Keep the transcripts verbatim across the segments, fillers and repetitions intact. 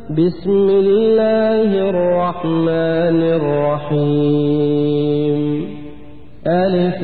بسم الله الرحمن الرحيم ألف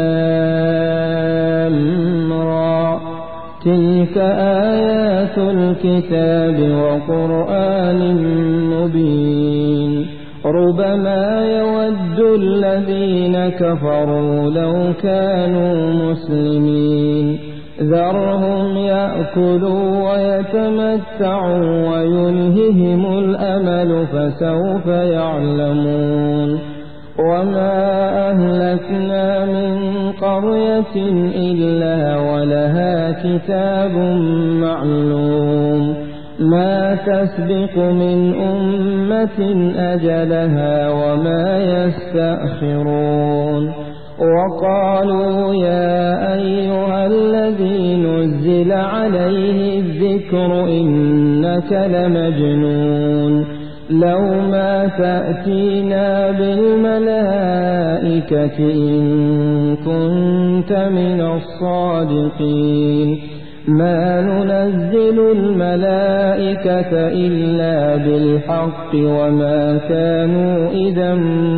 لام را تلك آيات الكتاب وقرآن مبين ربما يود الذين كفروا لو كانوا مسلمين ذرهم يأكلوا ويتمتعوا ويلههم الأمل فسوف يعلمون وما أهلكنا من قرية إلا ولها كتاب معلوم ما تسبق من أمة أجلها وما يستأخرون وقالوا يا أيها الذي نزل عليه الذكر إنك لمجنون لو ما تأتينا بالملائكة إن كنت من الصادقين ما ننزل الملائكة إلا بالحق وما كانوا إذا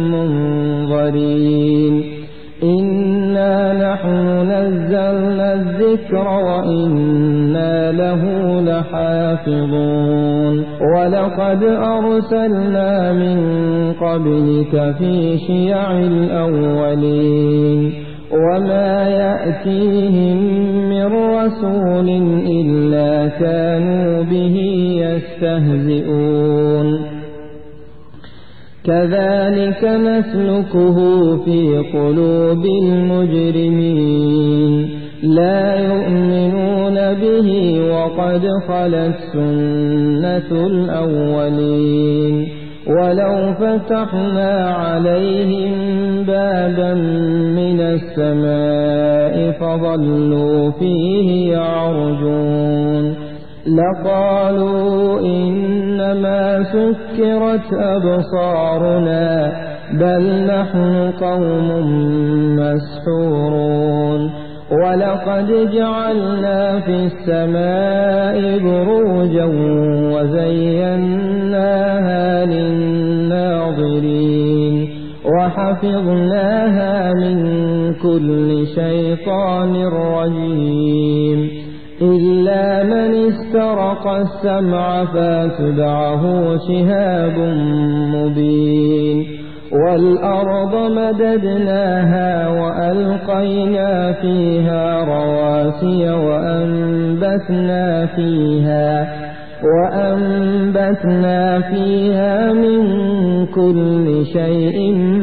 منظرين إنا نحن نزلنا الذكر وإنا له لحافظون ولقد أرسلنا من قبلك في شيع الأولين وما يأتيهم من رسول إلا كانوا به يستهزئون كذلك نسلكه في قلوب المجرمين لا يؤمنون به وقد خلت سنة الأولين ولو فتحنا عليهم بابا من السماء فظلوا فيه يعرجون لقالوا إنما سكرت أبصارنا بل نحن قوم مسحورون ولقد جعلنا في السماء بروجا وزيناها للناظرين وحفظناها من كل شيطان رجيم إلا من استرق السمع فاتبعه شهاب مبين والأرض مددناها وألقينا فيها رواسي وأنبتنا فيها وأنبتنا فيها من كل شيء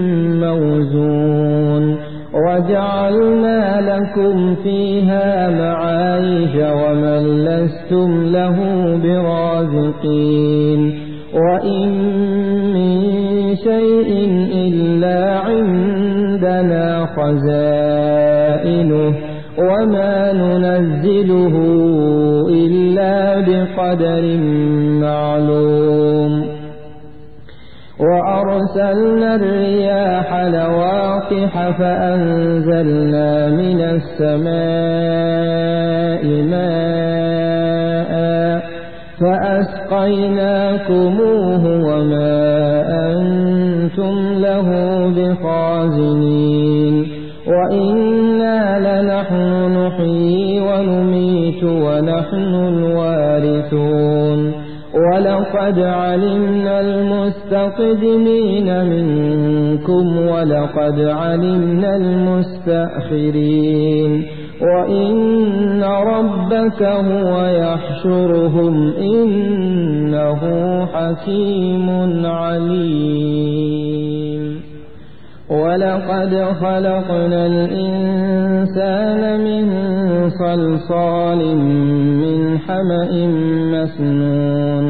موزون وجعلنا لكم فيها معايش ومن لستم له برازقين وإن من شيء إلا عندنا خزائنه وما ننزله إلا بقدر معلوم وأرسلنا الرياح لواقح فأنزلنا من السماء ماء فأسقيناكموه وما أنتم له بخازنين وإنا لنحن نحيي ونميت ونحن الوارثون ولقد علمنا المستقدمين منكم ولقد علمنا المستأخرين وإن ربك هو يحشرهم إنه حكيم عليم ولقد خلقنا الإنسان من صلصال من حمأ مسنون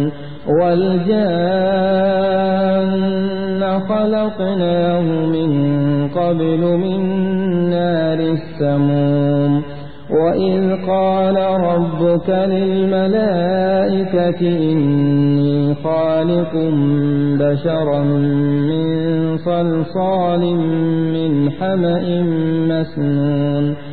والجان خلقناه من قبل من نار السموم وإذ قال ربك للملائكة إني خالق بشرا من صلصال من حمأ مسنون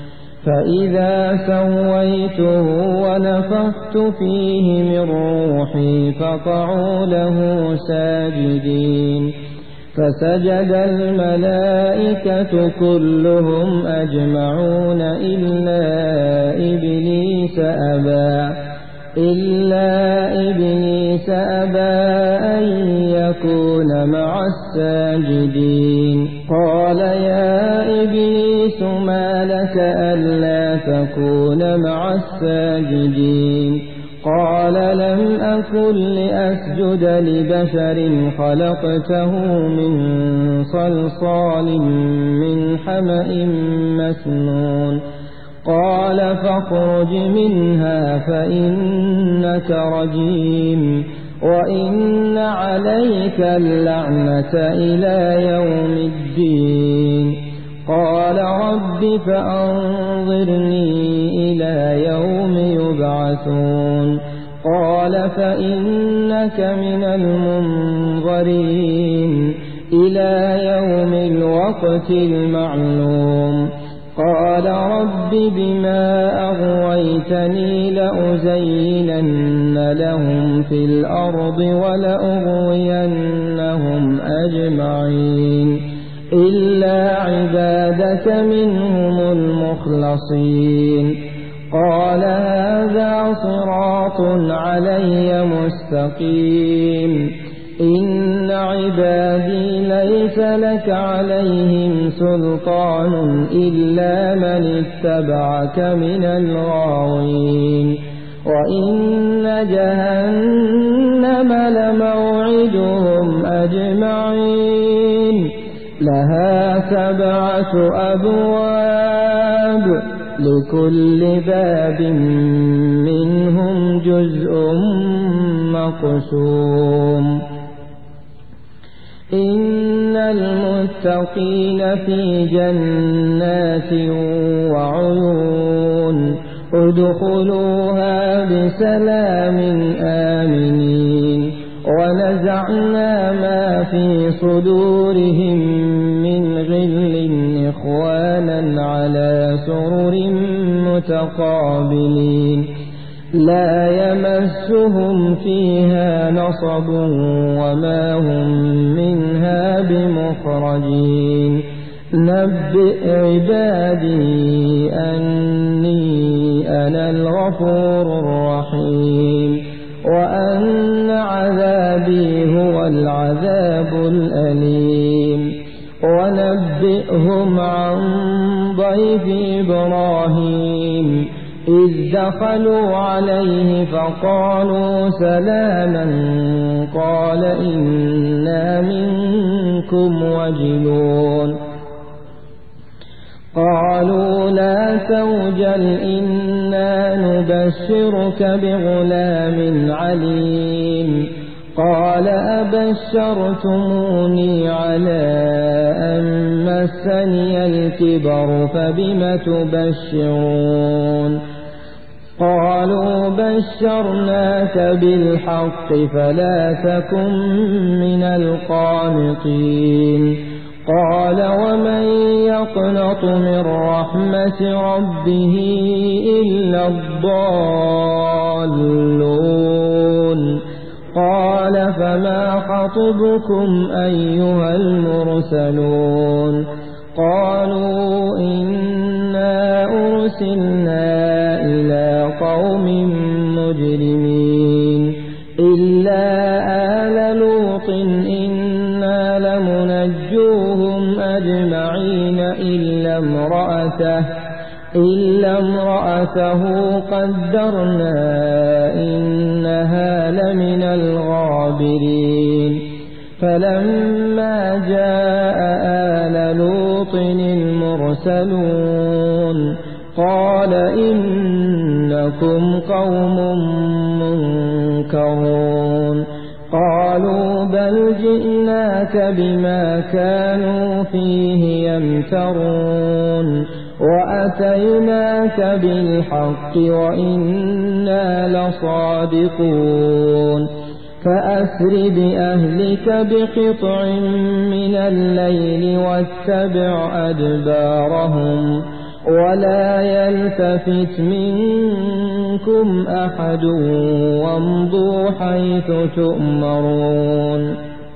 فإذا سويته ونفخت فيه من روحي فقعوا له ساجدين فسجد الملائكة كلهم أجمعون إلا إبليس أبى إلا إبليس أبى أن يكون مع الساجدين قال يا إبليس ما لك ألا تكون مع الساجدين قال لم أكن لأسجد لبشر خلقته من صلصال من حمأ مسنون قال فاخرج منها فإنك رجيم وإن عليك اللعنة إلى يوم الدين قال رب فأنظرني إلى يوم يبعثون قال فإنك من المنظرين إلى يوم الوقت المعلوم قال رب بما أغويتني لأزينن لهم في الأرض ولأغوينهم أجمعين إلا عبادك منهم المخلصين قال هذا صراط علي مستقيم إن عبادي ليس لك عليهم سلطان إلا من اتبعك من الغاوين وإن جهنم لموعدهم أجمعين لها سبعة أبواب لكل باب منهم جزء مقسوم إن المتقين في جنات وعيون ادخلوها بسلام آمنين ونزعنا ما في صدورهم من غل إخوانا على سرر متقابلين لا يمسهم فيها نصب وما هم منها بمخرجين نبئ عبادي أني أنا الغفور الرحيم وأن عذابي هو العذاب الأليم ونبئهم عن ضيف إبراهيم إذ دخلوا عليه فقالوا سلاما قال إنا منكم وجلون قالوا لا توجل إنا نبشرك بغلام عليم قال أبشرتموني على أن مسني الكبر فبم تبشرون قالوا بشرناك بالحق فلا تكن من القانطين قال ومن يقنط من رحمة ربه إلا الضالون قال فما خطبكم أيها المرسلون قالوا إنا أرسلنا إلى قوم مجرمين إلا آل لوط إنا لمنجوهم أجمعين إلا امرأته إلا امرأته قدرنا إنها لمن الغابرين فلما جاء آل لوط المرسلون قال إنكم قوم منكرون قالوا بل جئناك بما كانوا فيه يمترون وأتيناك بالحق وإنا لصادقون فأسر بأهلك بقطع من الليل واتبع أدبارهم ولا يلتفت منكم أحد وامضوا حيث تؤمرون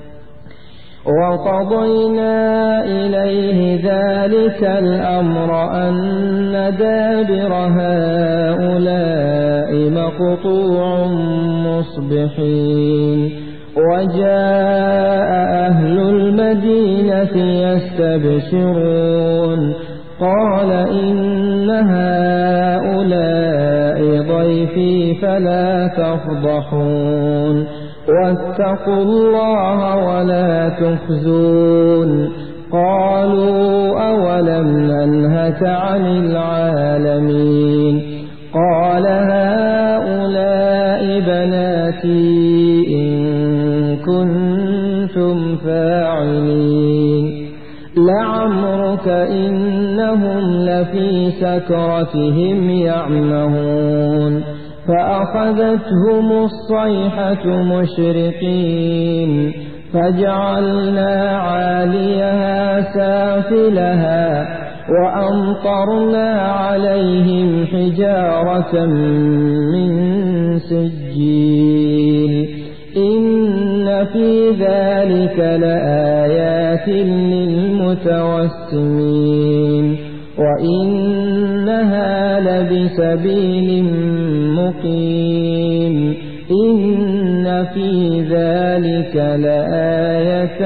وقضينا إليه ذلك الأمر أن دابر هؤلاء مقطوع مصبحين وجاء أهل المدينة يستبشرون قال إن هؤلاء ضيفي فلا تفضحون واتقوا الله ولا تخزون قالوا أولم ننهك عن العالمين قال هؤلاء بناتي إن كنتم فاعلين لعمرك إنهم لفي سكرتهم يعمهون فأخذتهم الصيحة مشرقين فجعلنا عاليها سافلها وأمطرنا عليهم حجارة من سجيل إن في ذلك لآيات للمتوسمين وإنها لبسبيل مقيم إن في ذلك لآية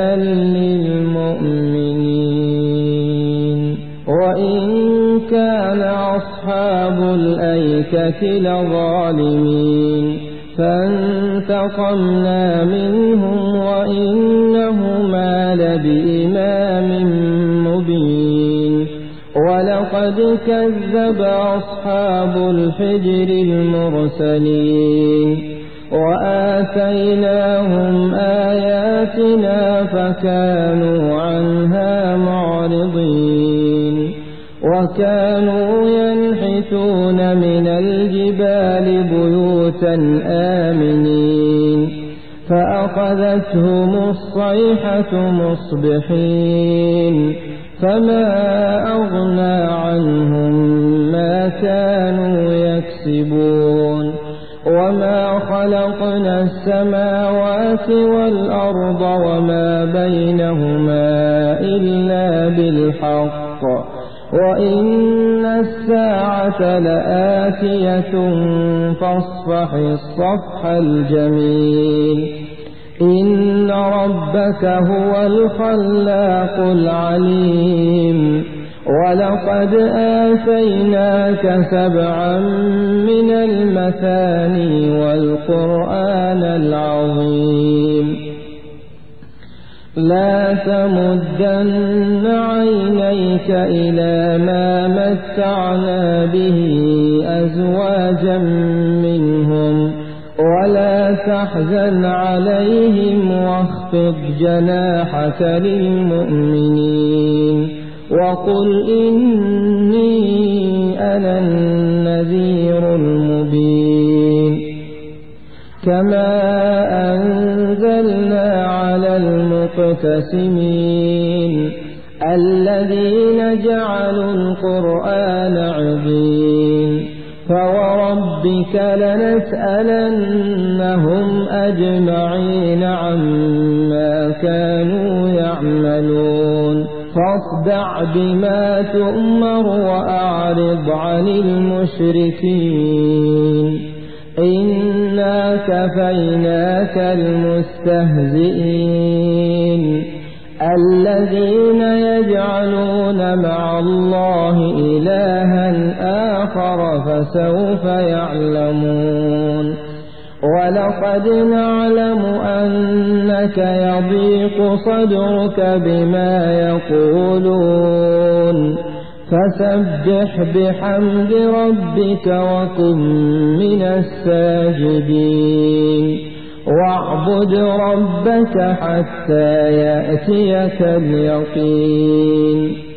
للمؤمنين وإن كان أصحاب الأيكة لظالمين فانتقمنا منهم وإنهما لبإمام مبين ولقد كذب أصحاب الحجر المرسلين وآتيناهم آياتنا فكانوا عنها معرضين وكانوا ينحتون من الجبال بيوتا آمنين فأخذتهم الصيحة مصبحين فما أغنى عنهم ما كانوا يكسبون وما خلقنا السماوات والأرض وما بينهما إلا بالحق وإن الساعة لآتية فاصفح الصفح الجميل إن ربك هو الخلاق العليم ولقد آتيناك سبعا من المثاني والقرآن العظيم لا تمدن عينيك إلى ما متعنا به أزواجا منهم ولا تحزن عليهم واخفض جناحك للمؤمنين وقل إني أنا النذير المبين كما أنزلنا على المقتسمين الذين جعلوا القرآن عظيم فوربك لنسألنهم أجمعين عما كانوا يعملون فاصدع بما تؤمر وأعرض عن المشركين إنا كفيناك المستهزئين الذين يجعلون مع الله إلها آخر فسوف يعلمون ولقد نعلم أنك يضيق صدرك بما يقولون فسبح بحمد ربك وكن من الساجدين واعبد ربك حتى يأتيك اليقين